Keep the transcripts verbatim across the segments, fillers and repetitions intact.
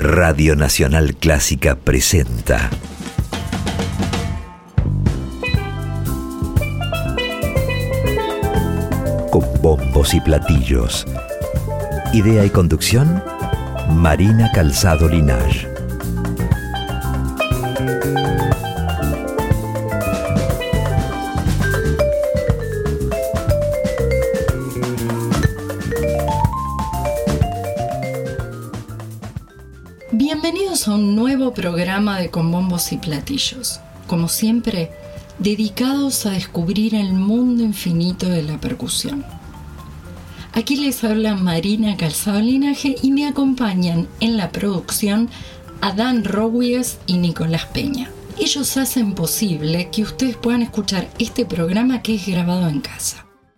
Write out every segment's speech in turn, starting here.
Radio Nacional Clásica presenta Con bombos y platillos. Idea y conducción, Marina Calzado Linaje. Bienvenidos a un nuevo programa de Con bombos y platillos, como siempre, dedicados a descubrir el mundo infinito de la percusión. Aquí les habla Marina Calzado Linaje y me acompañan en la producción Adán Rowies y Nicolás Peña. Ellos hacen posible que ustedes puedan escuchar este programa que es grabado en casa.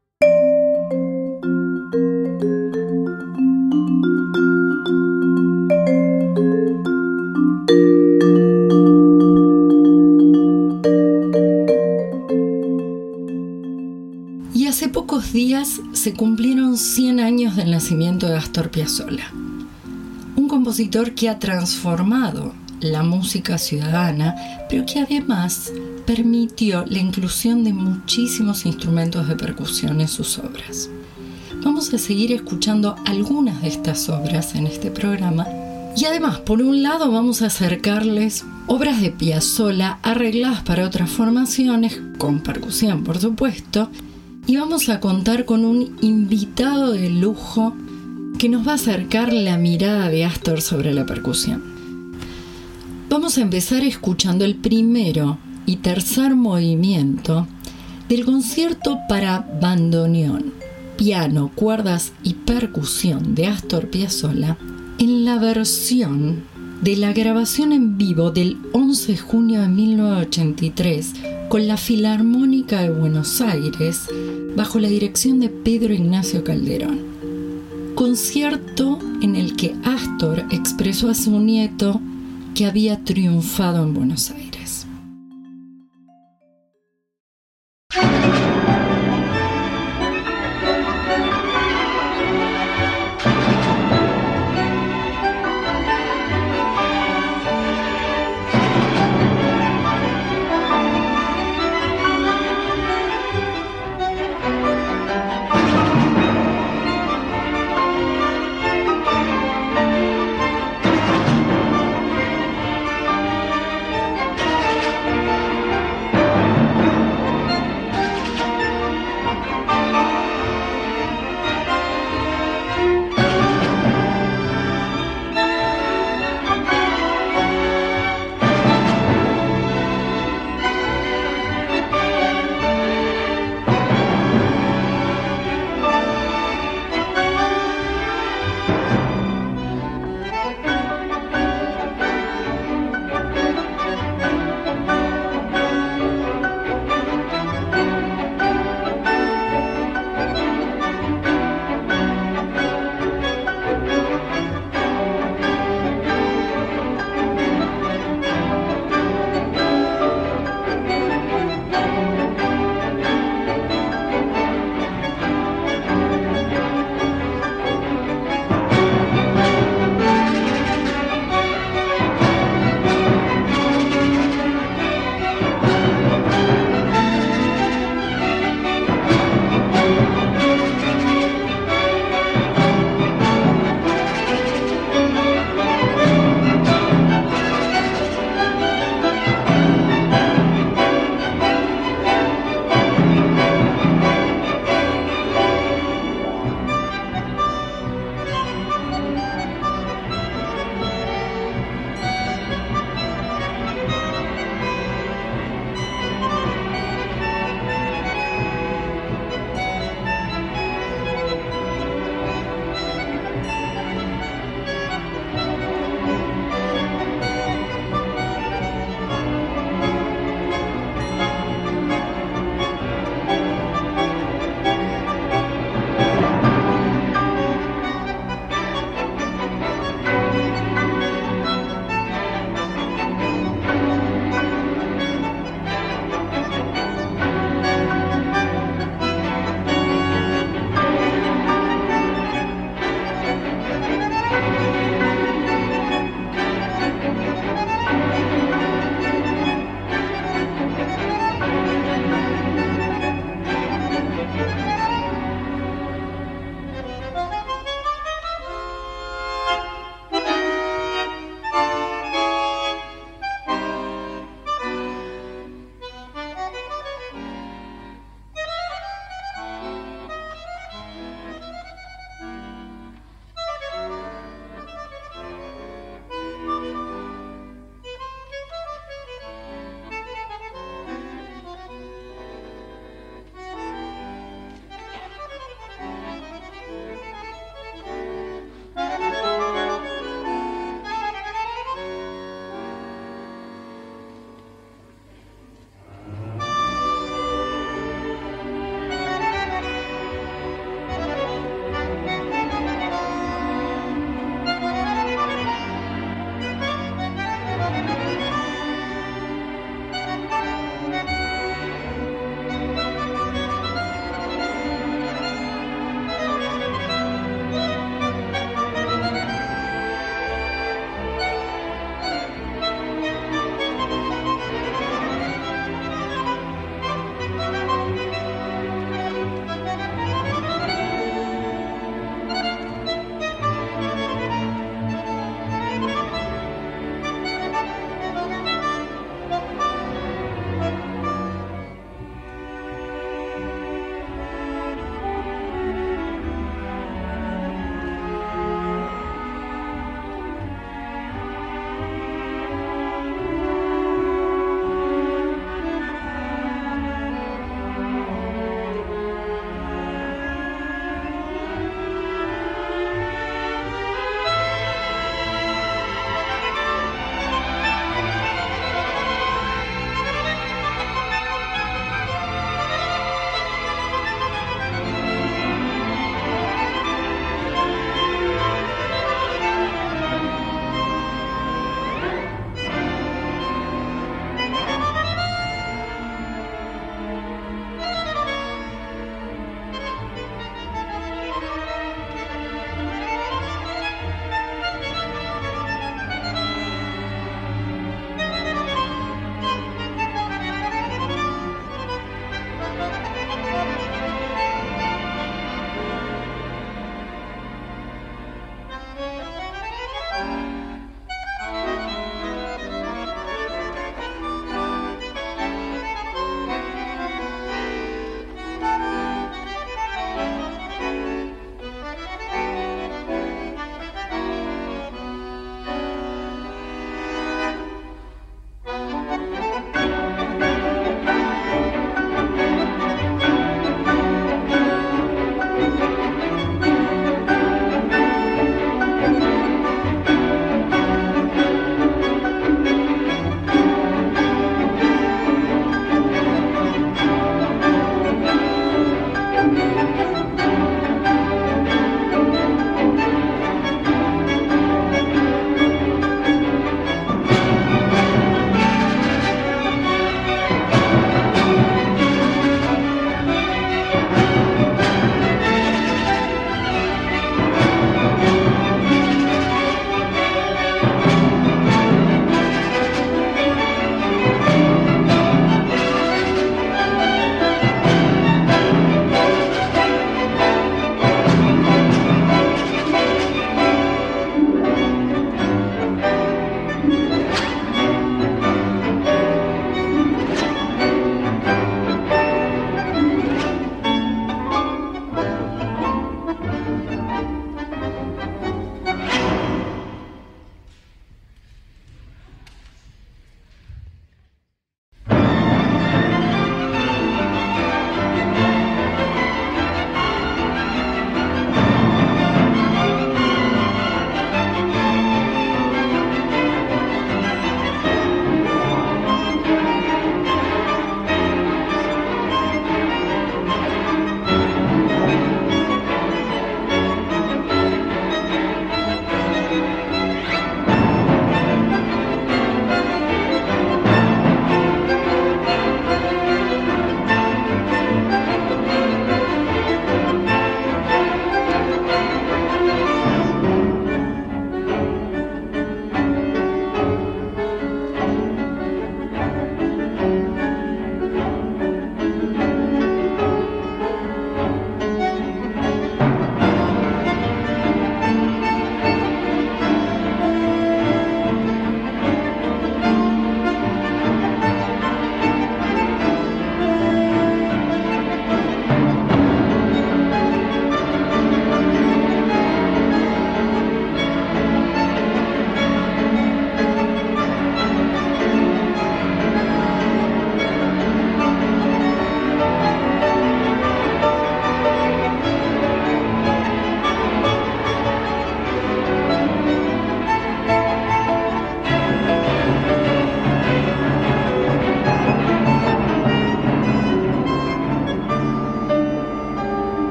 Hace pocos días se cumplieron cien años del nacimiento de Astor Piazzolla, un compositor que ha transformado la música ciudadana, pero que además permitió la inclusión de muchísimos instrumentos de percusión en sus obras. Vamos a seguir escuchando algunas de estas obras en este programa y además, por un lado, vamos a acercarles obras de Piazzolla arregladas para otras formaciones, con percusión por supuesto, y vamos a contar con un invitado de lujo que nos va a acercar la mirada de Astor sobre la percusión. Vamos a empezar escuchando el primero y tercer movimiento del concierto para bandoneón, piano, cuerdas y percusión de Astor Piazzolla en la versión de la grabación en vivo del once de junio de mil novecientos ochenta y tres con la Filarmónica de Buenos Aires bajo la dirección de Pedro Ignacio Calderón. Concierto en el que Astor expresó a su nieto que había triunfado en Buenos Aires.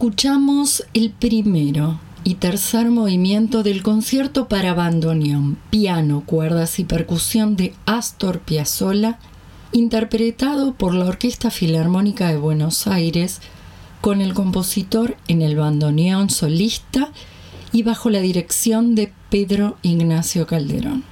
Escuchamos el primero y tercer movimiento del concierto para bandoneón, piano, cuerdas y percusión de Astor Piazzolla, interpretado por la Orquesta Filarmónica de Buenos Aires, con el compositor en el bandoneón solista y bajo la dirección de Pedro Ignacio Calderón.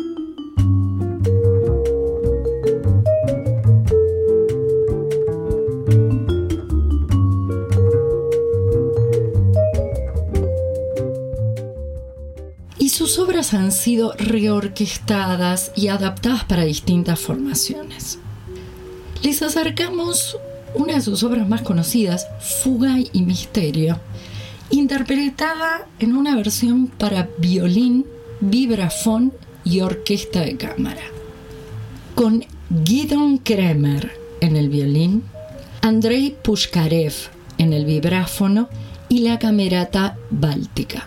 Sus obras han sido reorquestadas y adaptadas para distintas formaciones. Les acercamos una de sus obras más conocidas, Fuga y Misterio, interpretada en una versión para violín, vibrafón y orquesta de cámara, con Gidon Kremer en el violín, Andrei Pushkarev en el vibráfono y la Camerata Báltica.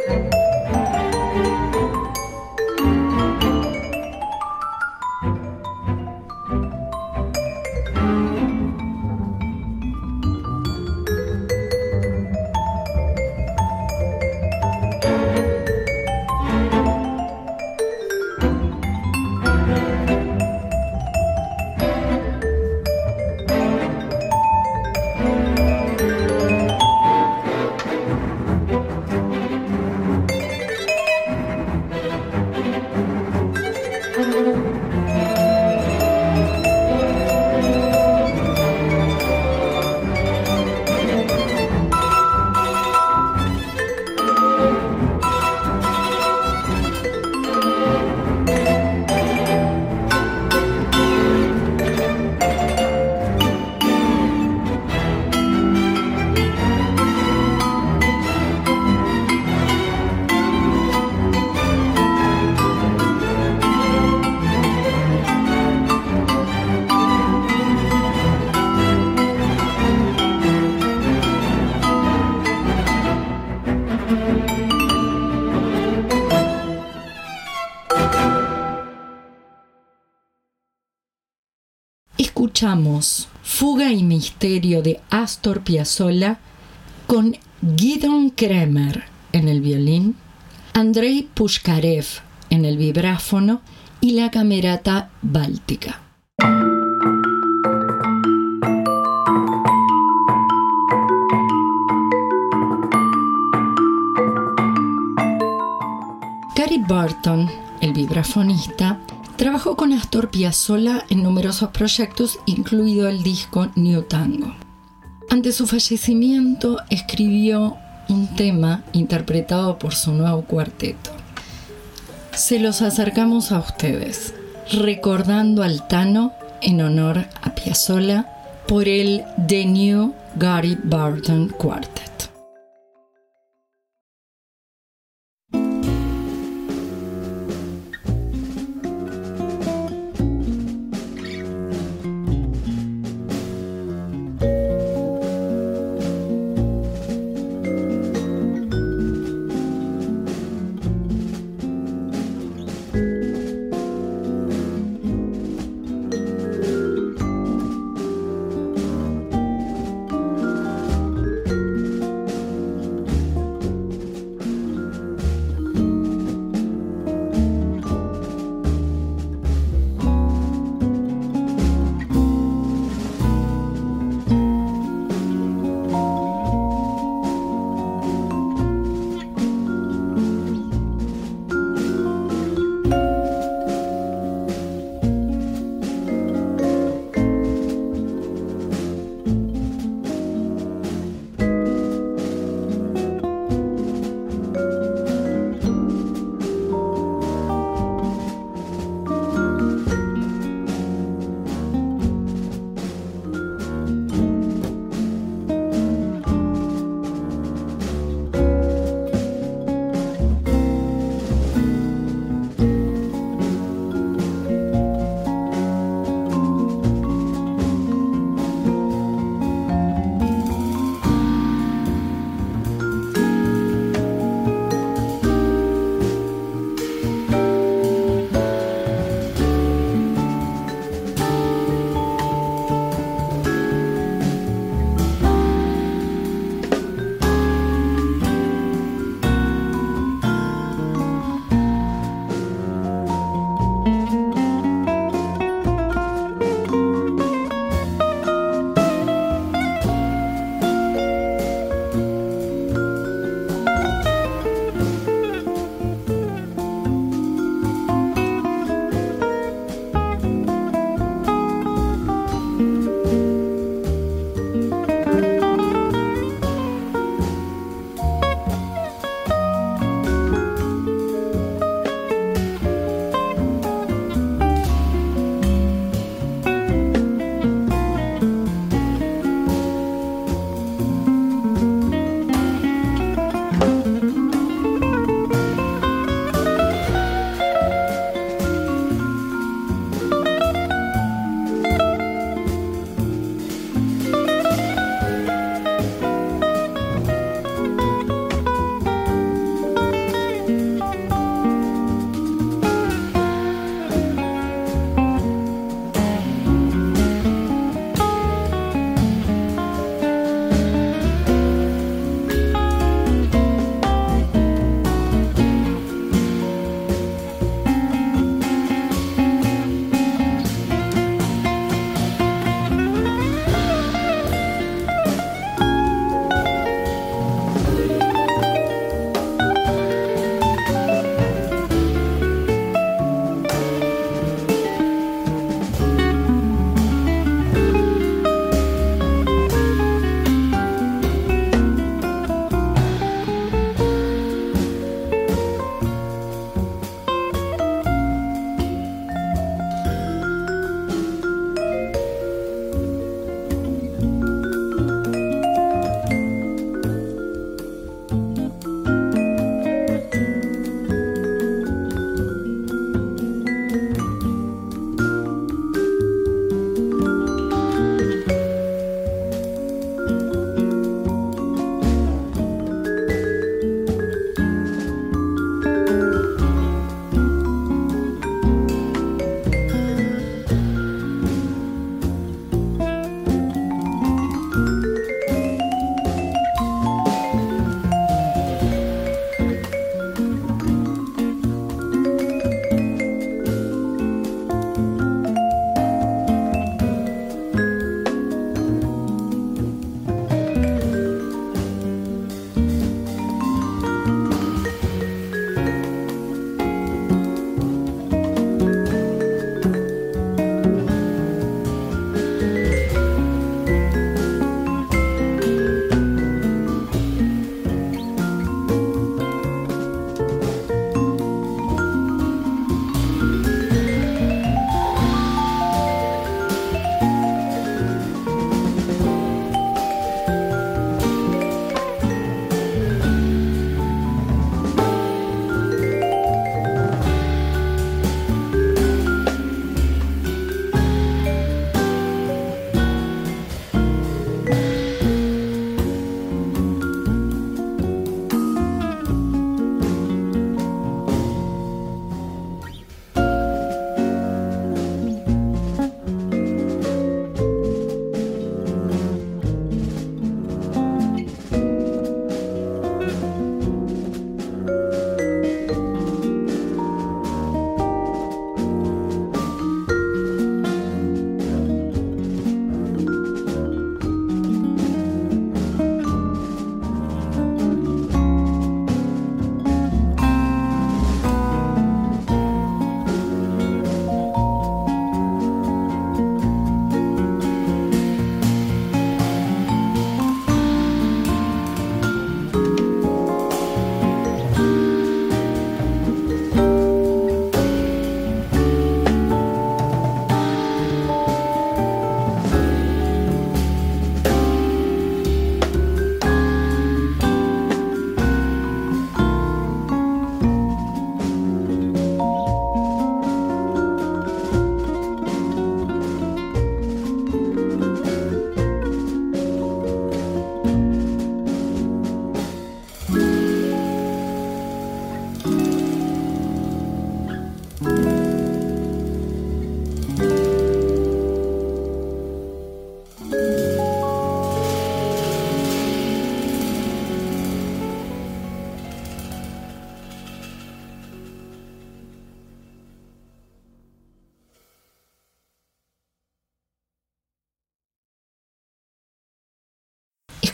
Escuchamos Fuga y Misterio de Astor Piazzolla con Gidon Kremer en el violín, Andrei Pushkarev en el vibráfono y la Camerata Báltica. Gary Burton, el vibrafonista, trabajó con Astor Piazzolla en numerosos proyectos, incluido el disco New Tango. Ante su fallecimiento, escribió un tema interpretado por su nuevo cuarteto. Se los acercamos a ustedes, recordando al Tano en honor a Piazzolla por el The New Gary Burton Quartet.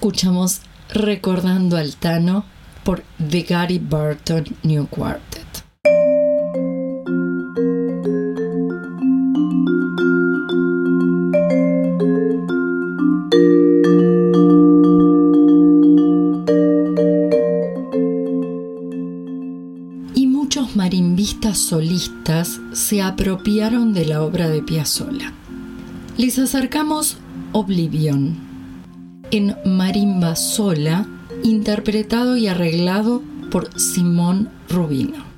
escuchamos Recordando al Tano por The Gary Burton New Quartet. Y muchos marimbistas solistas se apropiaron de la obra de Piazzolla. Les acercamos Oblivion, en marimba sola, interpretado y arreglado por Simón Rubino.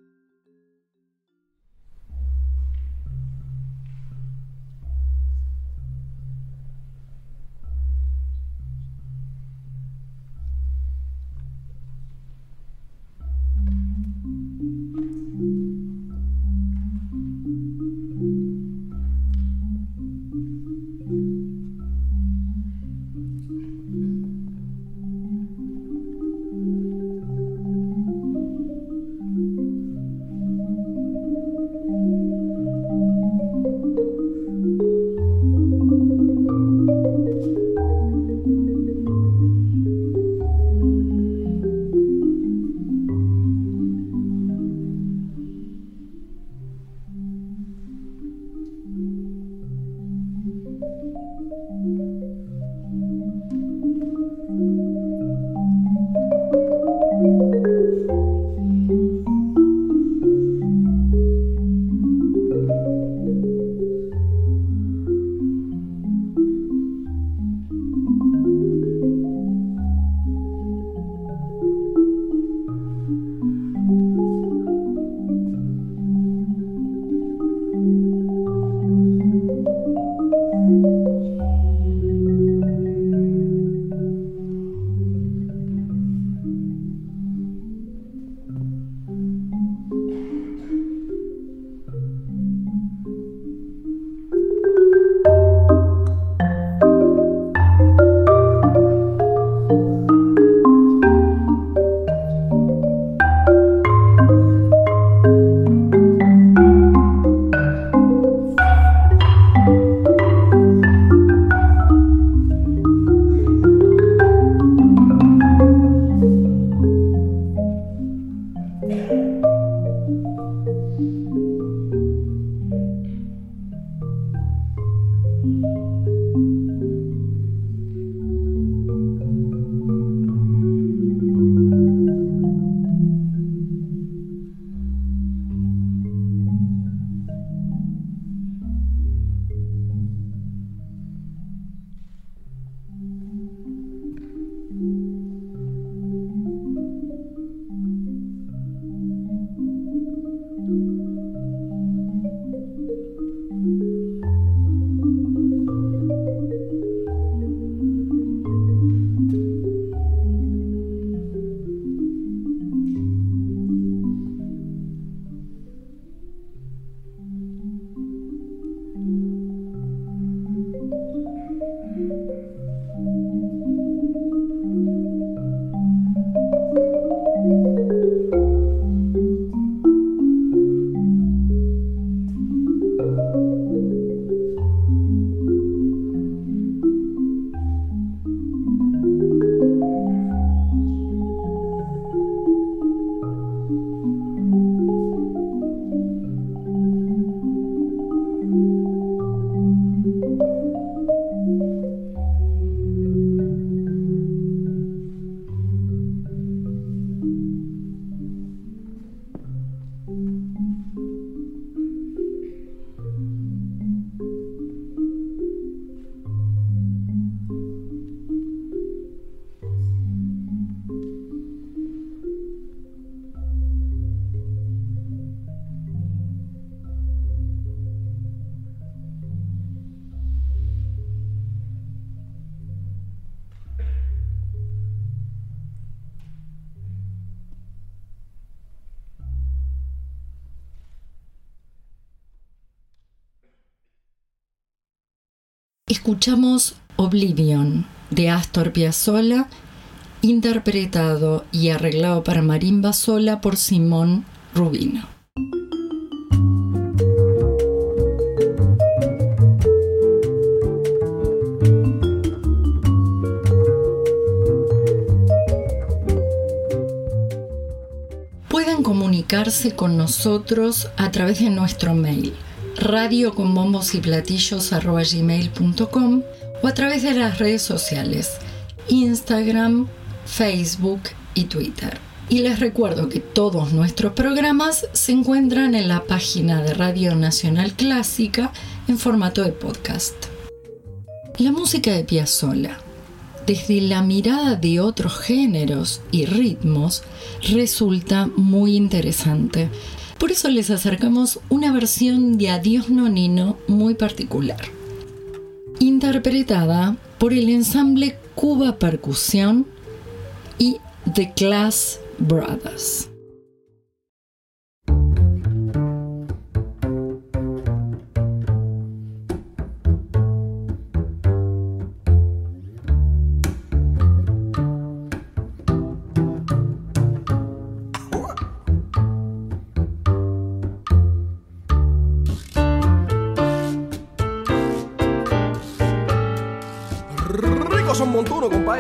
Escuchamos Oblivion de Astor Piazzolla, interpretado y arreglado para marimba sola por Simón Rubino. pueden comunicarse con nosotros a través de nuestro mail radio con bombos y platillos arroba gmail punto com o a través de las redes sociales Instagram, Facebook y Twitter. Y les recuerdo que todos nuestros programas se encuentran en la página de Radio Nacional Clásica en formato de podcast. La música de Piazzolla, desde la mirada de otros géneros y ritmos, resulta muy interesante. Por eso les acercamos una versión de Adiós Nonino muy particular, interpretada por el ensamble Cuba Percusión y The Class Brothers. Ricos son montuno, compadre.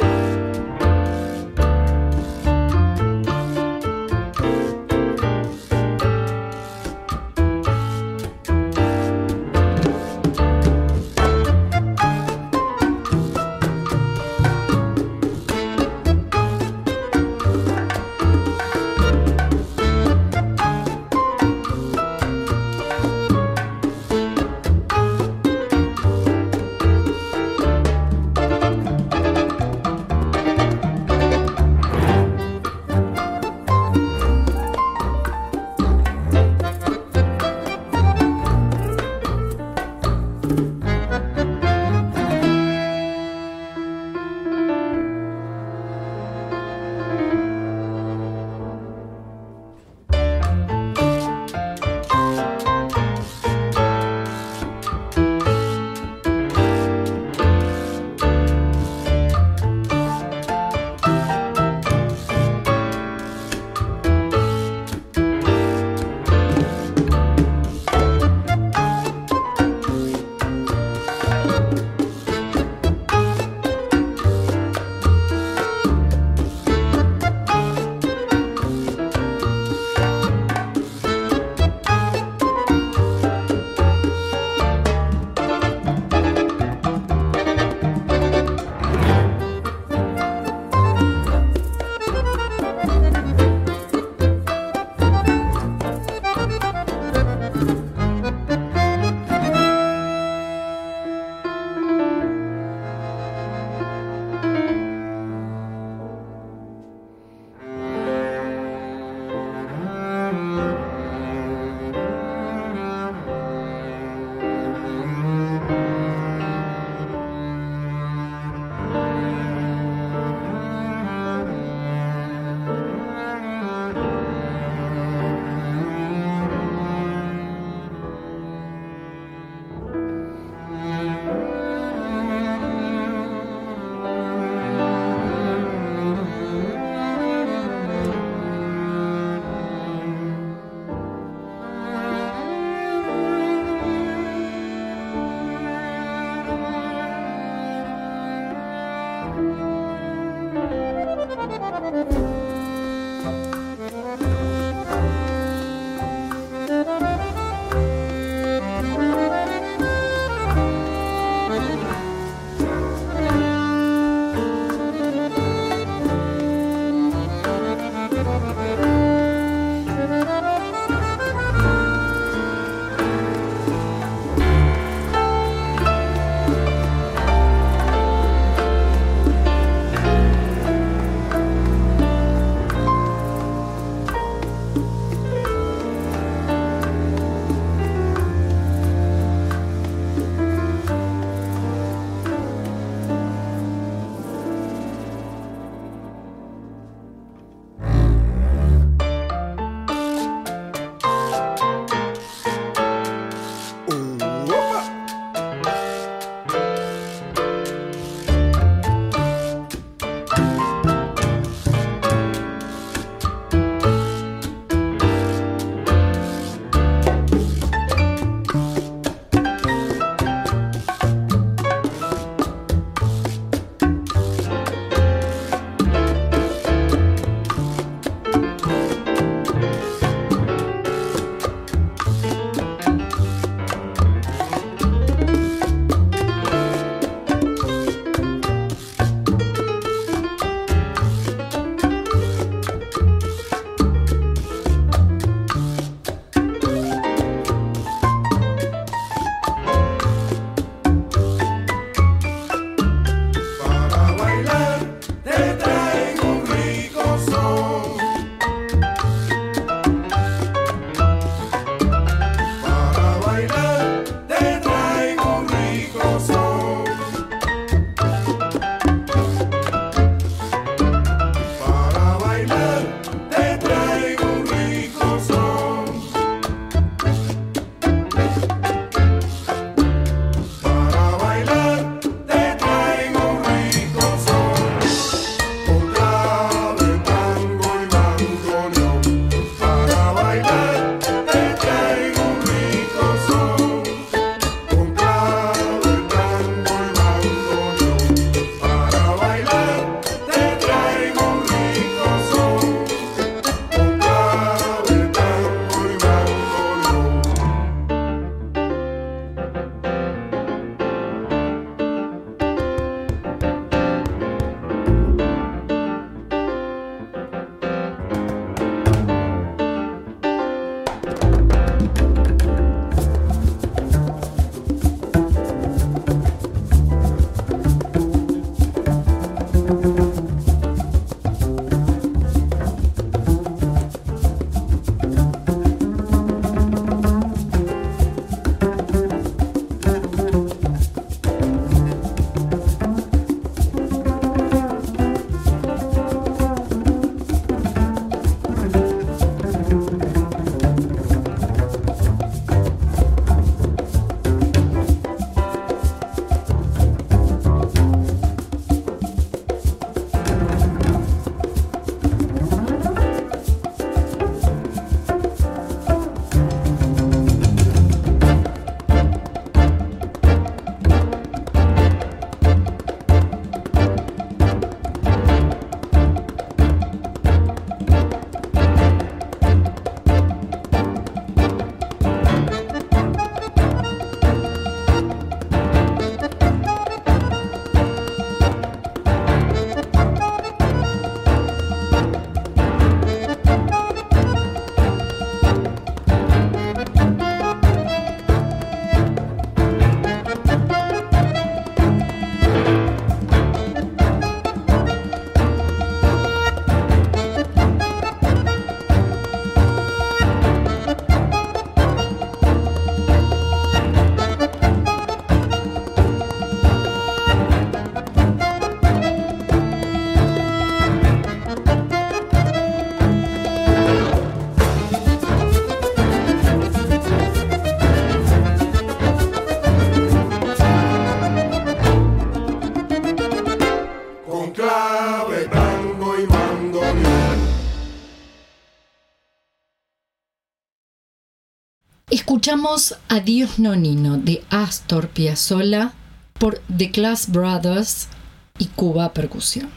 Escuchamos Adiós Nonino de Astor Piazzolla por The Class Brothers y Cuba Percusión.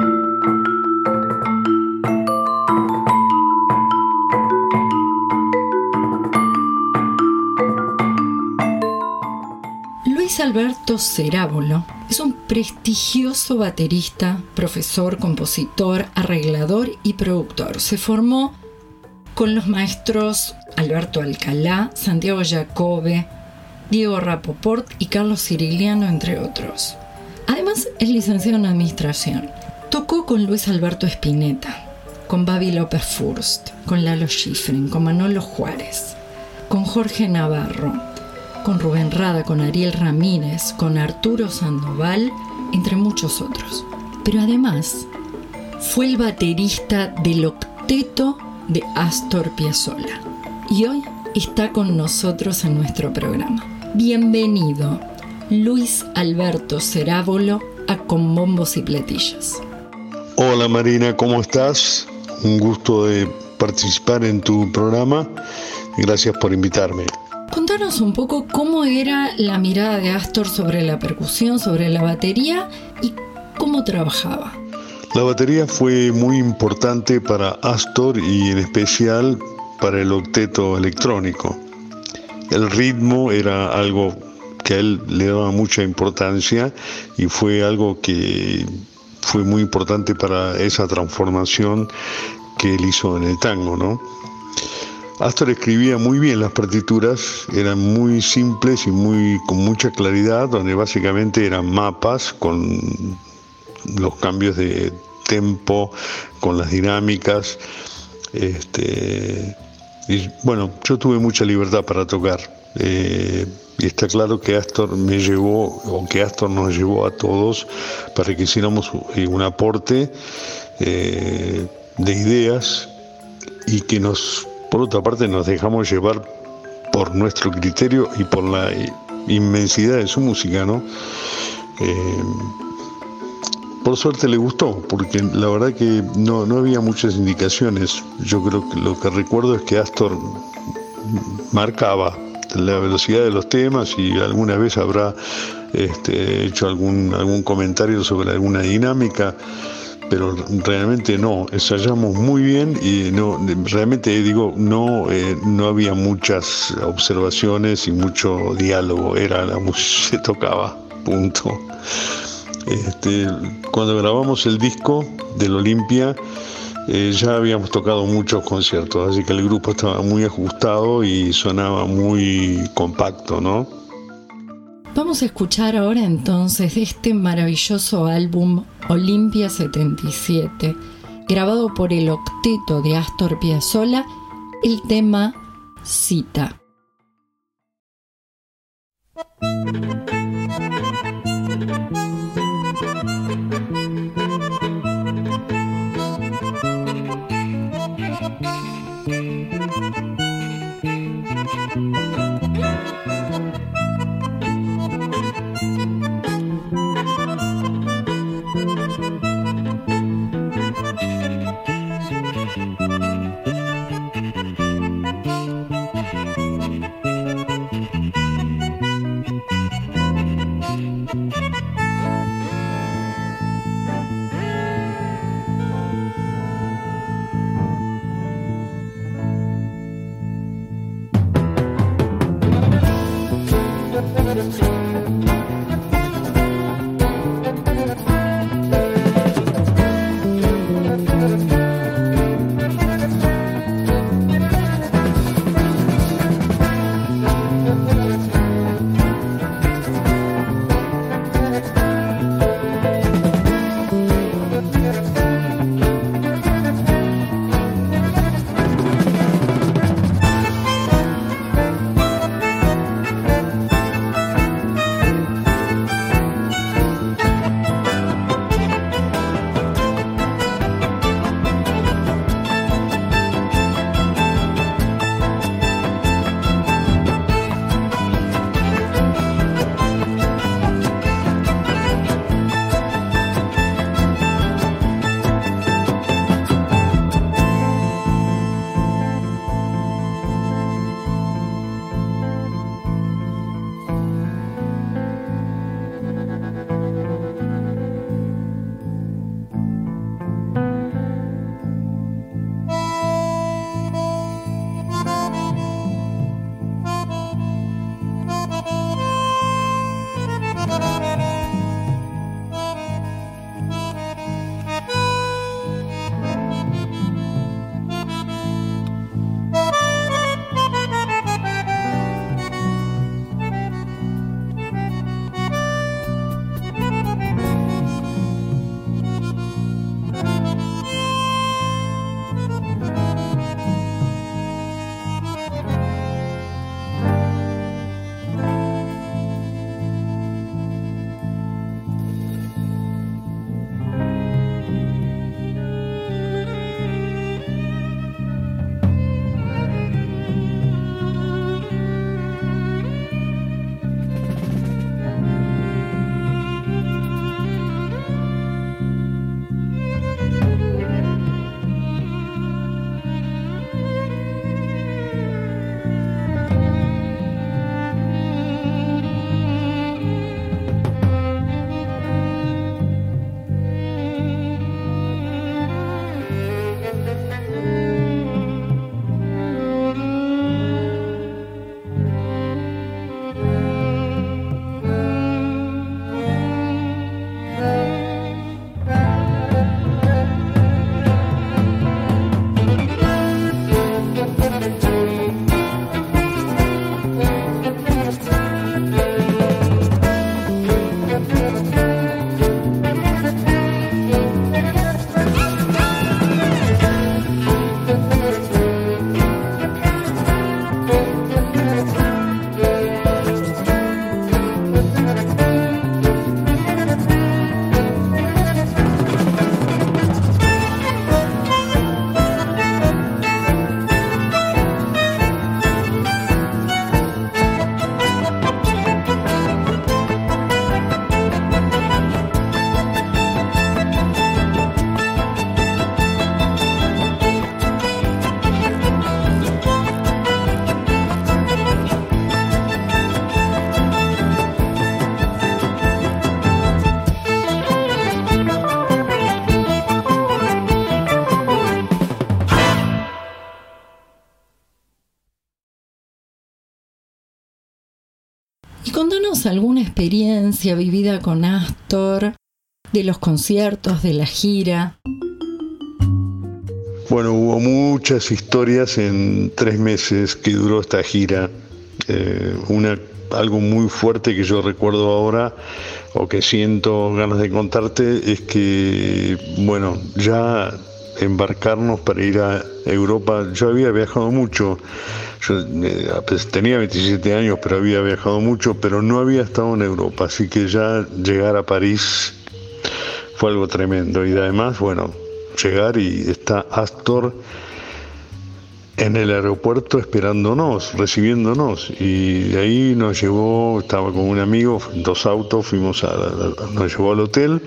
Luis Alberto Cerábolo es un prestigioso baterista, profesor, compositor, arreglador y productor. Se formó con los maestros Alberto Alcalá, Santiago Jacobe, Diego Rapoport y Carlos Cirigliano, entre otros. Además, es licenciado en Administración. Tocó con Luis Alberto Spinetta, con Babi López Furst, con Lalo Schifrin, con Manolo Juárez, con Jorge Navarro, con Rubén Rada, con Ariel Ramírez, con Arturo Sandoval, entre muchos otros. Pero además, fue el baterista del octeto de Astor Piazzolla. Y hoy está con nosotros en nuestro programa. Bienvenido, Luis Alberto Cerábolo, a Con Bombos y Platillos. Hola Marina, ¿cómo estás? Un gusto de participar en tu programa. Gracias por invitarme. Contanos un poco cómo era la mirada de Astor sobre la percusión, sobre la batería y cómo trabajaba. La batería fue muy importante para Astor y en especial para el octeto electrónico. El ritmo era algo que a él le daba mucha importancia y fue algo que fue muy importante para esa transformación que él hizo en el tango, ¿no? Astor escribía muy bien las partituras, eran muy simples y muy con mucha claridad, donde básicamente eran mapas con los cambios de tempo, con las dinámicas. Este, y bueno, yo tuve mucha libertad para tocar. Eh, y está claro que Astor me llevó, o que Astor nos llevó a todos para que hiciéramos un aporte eh, de ideas y que nos, por otra parte, nos dejamos llevar por nuestro criterio y por la inmensidad de su música, ¿no? Eh, por suerte le gustó, porque la verdad que no, no había muchas indicaciones. Yo creo que lo que recuerdo es que Astor marcaba la velocidad de los temas y alguna vez habrá este, hecho algún, algún comentario sobre alguna dinámica, pero realmente no, ensayamos muy bien y no, realmente digo, no, eh, no había muchas observaciones y mucho diálogo, era la música, se tocaba, punto. Este, cuando grabamos el disco del Olimpia, eh, ya habíamos tocado muchos conciertos, así que el grupo estaba muy ajustado y sonaba muy compacto, ¿no? Vamos a escuchar ahora entonces este maravilloso álbum Olimpia setenta y siete, grabado por el octeto de Astor Piazzolla, el tema Cita. contanos alguna experiencia vivida con Astor, de los conciertos, de la gira. Bueno, hubo muchas historias en tres meses que duró esta gira. Eh, una, algo muy fuerte que yo recuerdo ahora, o que siento ganas de contarte, es que, bueno, ya embarcarnos para ir a Europa, yo había viajado mucho, yo eh, pues, tenía veintisiete años, pero había viajado mucho, pero no había estado en Europa, así que ya llegar a París fue algo tremendo. Y además, bueno, llegar y está Astor en el aeropuerto esperándonos, recibiéndonos, y de ahí nos llevó, estaba con un amigo, en dos autos, fuimos a, a, nos llevó al hotel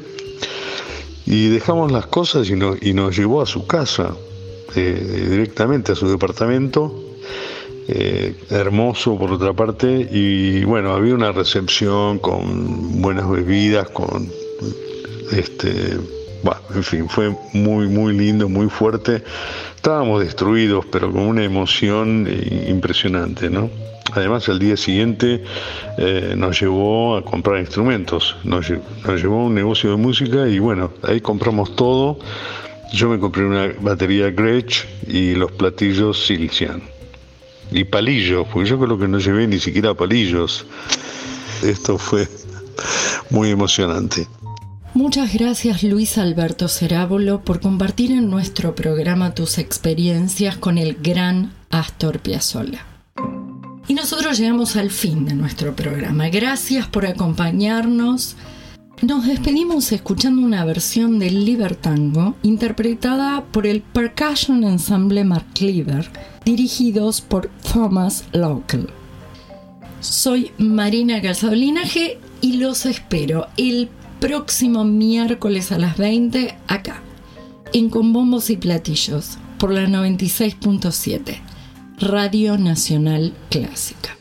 y dejamos las cosas y nos, y nos llevó a su casa, eh, directamente a su departamento, eh, hermoso por otra parte, y bueno, había una recepción con buenas bebidas, con este... Bueno, en fin, fue muy, muy lindo, muy fuerte. Estábamos destruidos, pero con una emoción impresionante, ¿no? Además, al día siguiente eh, nos llevó a comprar instrumentos. Nos, nos llevó a un negocio de música y bueno, ahí compramos todo. Yo me compré una batería Gretsch y los platillos Silesian. Y palillos, porque yo creo que no llevé ni siquiera palillos. Esto fue muy emocionante. Muchas gracias, Luis Alberto Cerábolo, por compartir en nuestro programa tus experiencias con el gran Astor Piazzolla. Y nosotros llegamos al fin de nuestro programa. Gracias por acompañarnos. Nos despedimos escuchando una versión del Libertango interpretada por el Percussion Ensemble McLeaver, dirigidos por Thomas Local. Soy Marina Calzado Linaje y los espero el próximo miércoles a las veinte acá, en Con Bombos y Platillos, por la noventa y seis punto siete, Radio Nacional Clásica.